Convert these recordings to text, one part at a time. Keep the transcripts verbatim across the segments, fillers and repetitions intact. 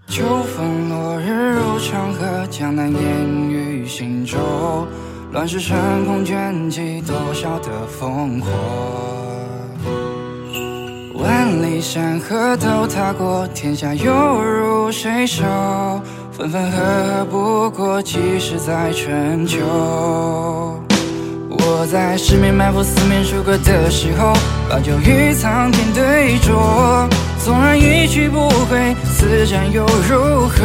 秋风落日入长河，江南烟雨行舟，乱世成空卷起多少的烽火。万里山河都踏过，天下又如谁手？分分合合不过几时在春秋。我在十面埋伏四面楚歌的时候，把酒与苍天对酌。纵然一去不回，此战又如何？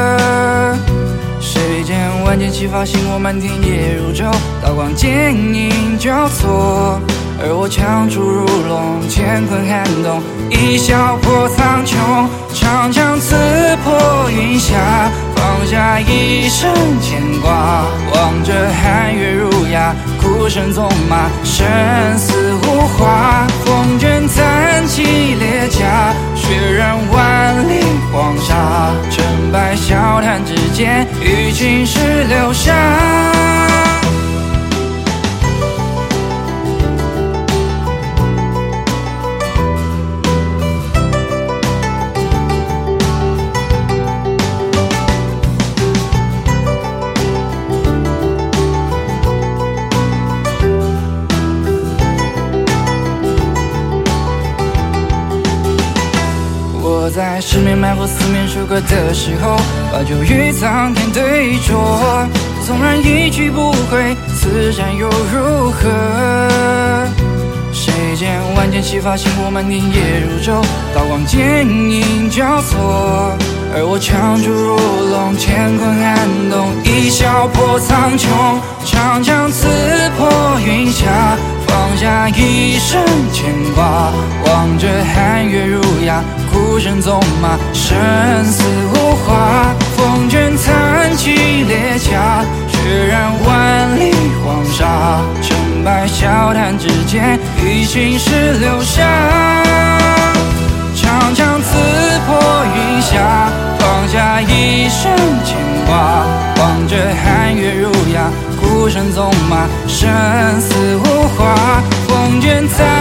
谁见万箭齐发，星火满天夜如昼，刀光剑影交错。而我枪出如龙，乾坤撼动，一笑破苍穹。长枪刺破云霞，放下一生牵挂。望着寒月如牙，孤身纵马，生死无话。风卷残骑列甲，血染万里黄沙。成败笑谈之间，与青史留下。我在十面埋伏四面楚歌的时候，把酒与苍天对酌。纵然一去不回，此战又如何？谁见万箭齐发，星火满天夜如昼，刀光剑影交错。而我枪出如龙，乾坤撼动，一笑破苍穹。长枪刺破云霞，放下一生牵挂。望着寒月如牙，孤身纵马，生死无话。风卷残骑列甲，血染万里黄沙。成败笑谈之间，与青史留下。长枪刺破云霞，放下一生牵挂。望着寒月如牙，孤身纵马，生死无话。风卷残